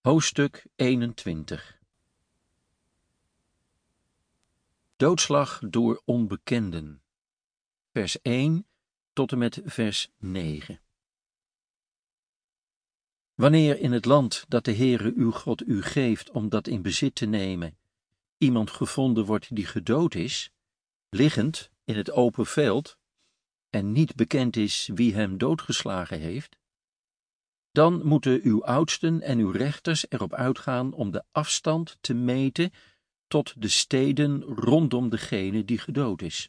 Hoofdstuk 21. Doodslag door onbekenden. Vers 1 tot en met vers 9. Wanneer in het land dat de Heere uw God u geeft om dat in bezit te nemen, iemand gevonden wordt die gedood is, liggend in het open veld, en niet bekend is wie hem doodgeslagen heeft, dan moeten uw oudsten en uw rechters erop uitgaan om de afstand te meten tot de steden rondom degene die gedood is.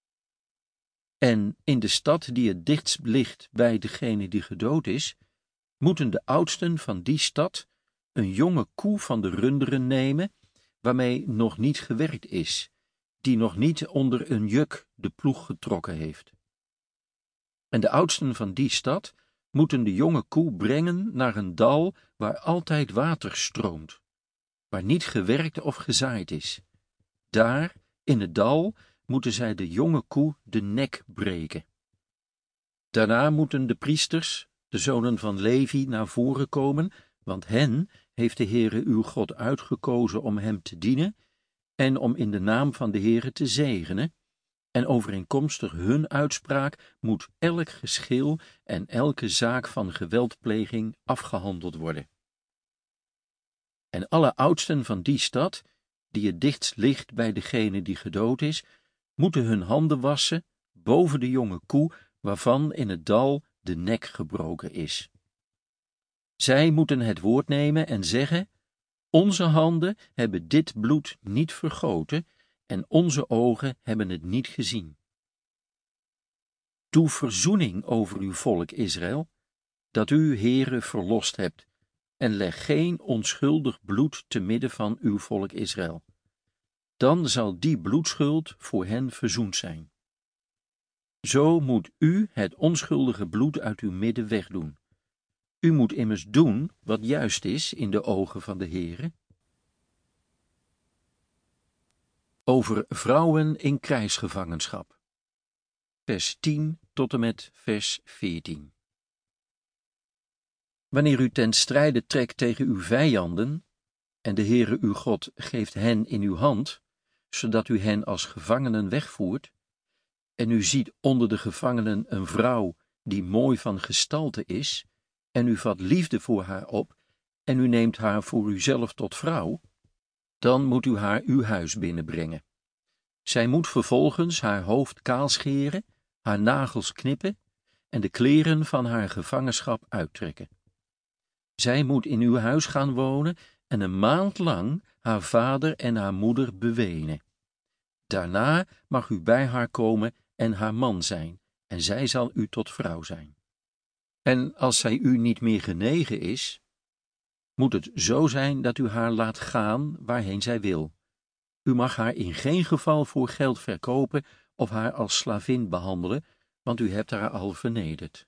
En in de stad die het dichtst ligt bij degene die gedood is, moeten de oudsten van die stad een jonge koe van de runderen nemen, waarmee nog niet gewerkt is, die nog niet onder een juk de ploeg getrokken heeft. En de oudsten van die stad moeten de jonge koe brengen naar een dal waar altijd water stroomt, waar niet gewerkt of gezaaid is. Daar, in het dal, moeten zij de jonge koe de nek breken. Daarna moeten de priesters, de zonen van Levi, naar voren komen, want hen heeft de Heere uw God uitgekozen om hem te dienen en om in de naam van de Heere te zegenen, en overeenkomstig hun uitspraak moet elk geschil en elke zaak van geweldpleging afgehandeld worden. En alle oudsten van die stad, die het dichtst ligt bij degene die gedood is, moeten hun handen wassen boven de jonge koe, waarvan in het dal de nek gebroken is. Zij moeten het woord nemen en zeggen: onze handen hebben dit bloed niet vergoten, en onze ogen hebben het niet gezien. Doe verzoening over uw volk Israël, dat u, Heere, verlost hebt, en leg geen onschuldig bloed te midden van uw volk Israël. Dan zal die bloedschuld voor hen verzoend zijn. Zo moet u het onschuldige bloed uit uw midden wegdoen. U moet immers doen wat juist is in de ogen van de Heere. Over vrouwen in krijgsgevangenschap. Vers 10 tot en met vers 14. Wanneer u ten strijde trekt tegen uw vijanden, en de Heere uw God geeft hen in uw hand, zodat u hen als gevangenen wegvoert, en u ziet onder de gevangenen een vrouw die mooi van gestalte is, en u vat liefde voor haar op, en u neemt haar voor uzelf tot vrouw, dan moet u haar uw huis binnenbrengen. Zij moet vervolgens haar hoofd kaalscheren, haar nagels knippen en de kleren van haar gevangenschap uittrekken. Zij moet in uw huis gaan wonen en een maand lang haar vader en haar moeder bewenen. Daarna mag u bij haar komen en haar man zijn, en zij zal u tot vrouw zijn. En als zij u niet meer genegen is, moet het zo zijn dat u haar laat gaan waarheen zij wil. U mag haar in geen geval voor geld verkopen of haar als slavin behandelen, want u hebt haar al vernederd.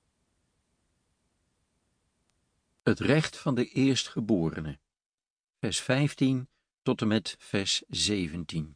Het recht van de eerstgeborene. Vers 15 tot en met vers 17.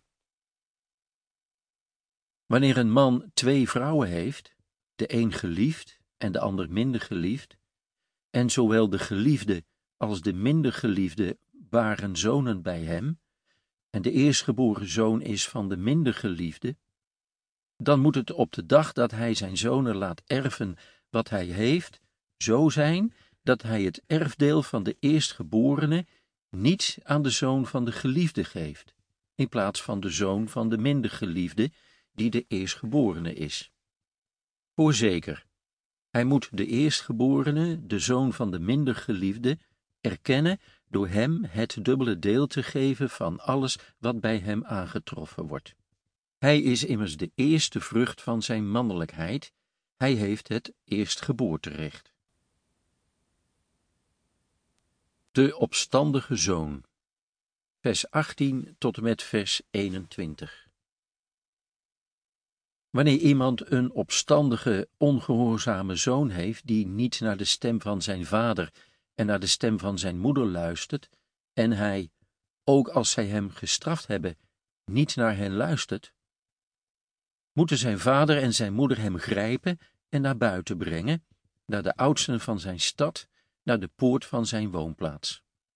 Wanneer een man 2 vrouwen heeft, de een geliefd en de ander minder geliefd, en zowel de geliefde als de minder geliefde baren zonen bij hem, en de eerstgeboren zoon is van de minder geliefde, dan moet het op de dag dat hij zijn zonen laat erven wat hij heeft, zo zijn dat hij het erfdeel van de eerstgeborene niet aan de zoon van de geliefde geeft, in plaats van de zoon van de minder geliefde, die de eerstgeborene is. Voorzeker, hij moet de eerstgeborene, de zoon van de minder geliefde, erkennen door hem het dubbele deel te geven van alles wat bij hem aangetroffen wordt. Hij is immers de eerste vrucht van zijn mannelijkheid, hij heeft het eerstgeboorterecht. De opstandige zoon. Vers 18 tot en met vers 21. Wanneer iemand een opstandige, ongehoorzame zoon heeft, die niet naar de stem van zijn vader en naar de stem van zijn moeder luistert, en hij, ook als zij hem gestraft hebben, niet naar hen luistert, moeten zijn vader en zijn moeder hem grijpen en naar buiten brengen, naar de oudsten van zijn stad, naar de poort van zijn woonplaats.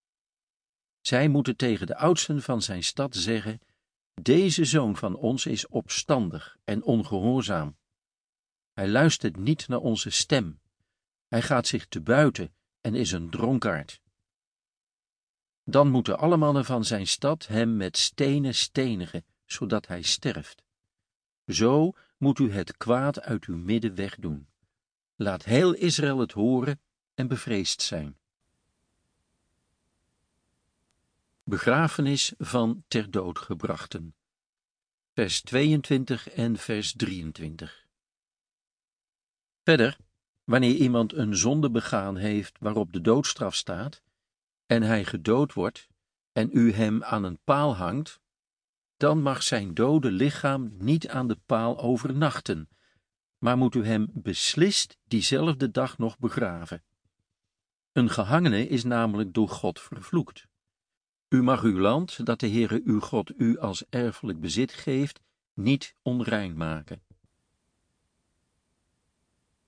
Zij moeten tegen de oudsten van zijn stad zeggen: deze zoon van ons is opstandig en ongehoorzaam. Hij luistert niet naar onze stem. Hij gaat zich te buiten en is een dronkaard. Dan moeten alle mannen van zijn stad hem met stenen stenigen, zodat hij sterft. Zo moet u het kwaad uit uw midden wegdoen. Laat heel Israël het horen en bevreesd zijn. Begrafenis van ter dood gebrachten. Vers 22 en vers 23. Verder, wanneer iemand een zonde begaan heeft waarop de doodstraf staat, en hij gedood wordt, en u hem aan een paal hangt, dan mag zijn dode lichaam niet aan de paal overnachten, maar moet u hem beslist diezelfde dag nog begraven. Een gehangene is namelijk door God vervloekt. U mag uw land, dat de Heere uw God u als erfelijk bezit geeft, niet onrein maken.